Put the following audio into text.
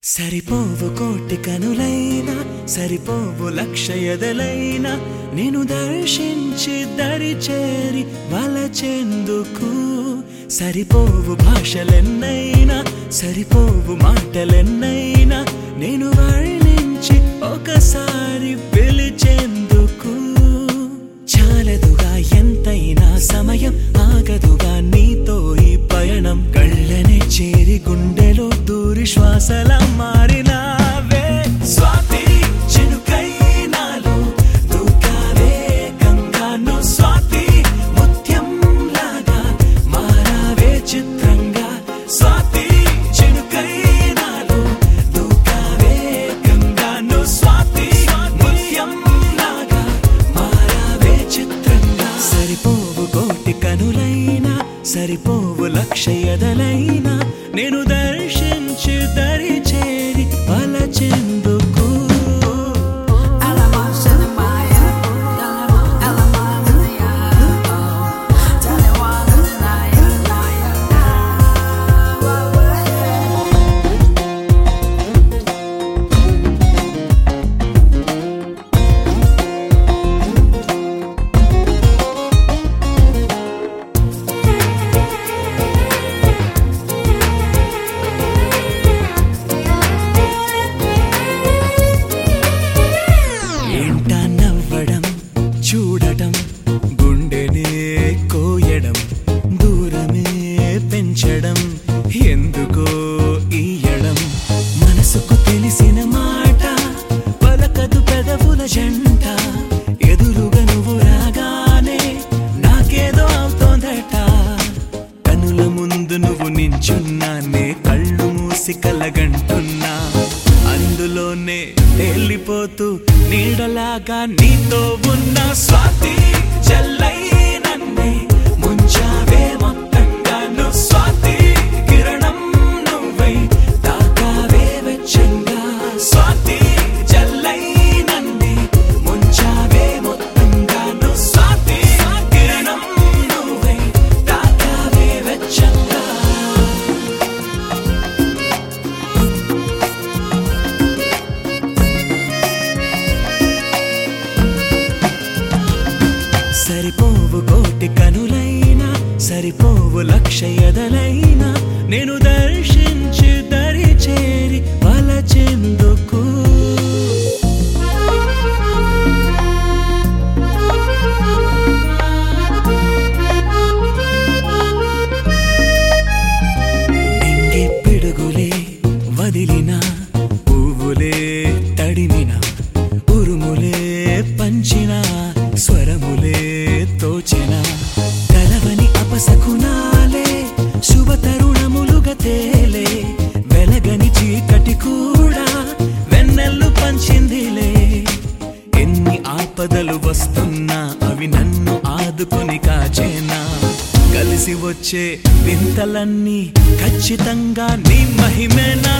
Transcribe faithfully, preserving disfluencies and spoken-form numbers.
సరిపోవు కోటి కనులైనా సరిపోవు లక్ష ఎదలైనా నేను దర్శించి దరి చేరి వలచెందుకు సరిపోవు భాషలెన్నైనా సరిపోవు మాటలెన్నైనా నేను వర్ణించి ఒకసారి పిలిచెందుకు చాలదుగా ఎంతైనా సమయం ఆగదుగా నీతో ఈ పయనం కళ్ళనే చేరి గుండెలో దూరి శ్వాసలా మారినావే స్వాతి చినుకై నాలో దూకావే గంగాను స్వాతి ముత్యం లాగా మారావే చిత్రంగా స్వాతి చినుకై నాలో దూకావే గంగాను స్వాతి ముత్యం లాగా మారావే చిత్రంగా సరిపోవు కోటి కనులైనా సరిపోవు లక్ష ఎదలైనా నేను దర్శించి దరి చేరి వలచెందుకు చూడటం గుండెనే కోయడం దూరమే పెంచడం ఎందుకో ఈయడం మనసుకు తెలిసిన మాట పలకదు పెదవుల జంట ఎదురుగా నువ్వు రాగానే నాకేదో అవుతోందట కనుల ముందు నువ్వు నించున్నానే కళ్ళు మూసి కలగంటున్నా అందులోనే తేలిపోతూ నీడలాగా నీతో ఉన్న స్వాతి జల్లై నన్నే ముంచావే మొత్తంగా నువ్వు స్వాతి కిరణం నువ్వై తాకావే వెచ్చంగా స్వాతి జల్లై నన్నే ముంచావే మొత్తంగా నువ్వు స్వాతి కిరణం నువ్వై తాకావే వెచ్చంగా సరిపోవు కోటి కనులైనా సరిపోవు లక్ష ఎదలైనా నేను దర్శించి దరి చేరి వలచెందుకు నింగి పిడుగులే వదిలిన పువ్వులే తడిమిన ఉరుములే పంచిన స్వరములే తోచిన కలవని అపశకునాలే శుభ తరుణములుగా తేలే వెలగని చీకటి కూడా వెన్నెల్లు పంచిందిలే ఎన్ని ఆపదలు వస్తున్నా అవి నన్ను ఆదుకొని కాచేనా కలిసి వచ్చే వింతలన్నీ ఖచ్చితంగా నీ మహిమేనా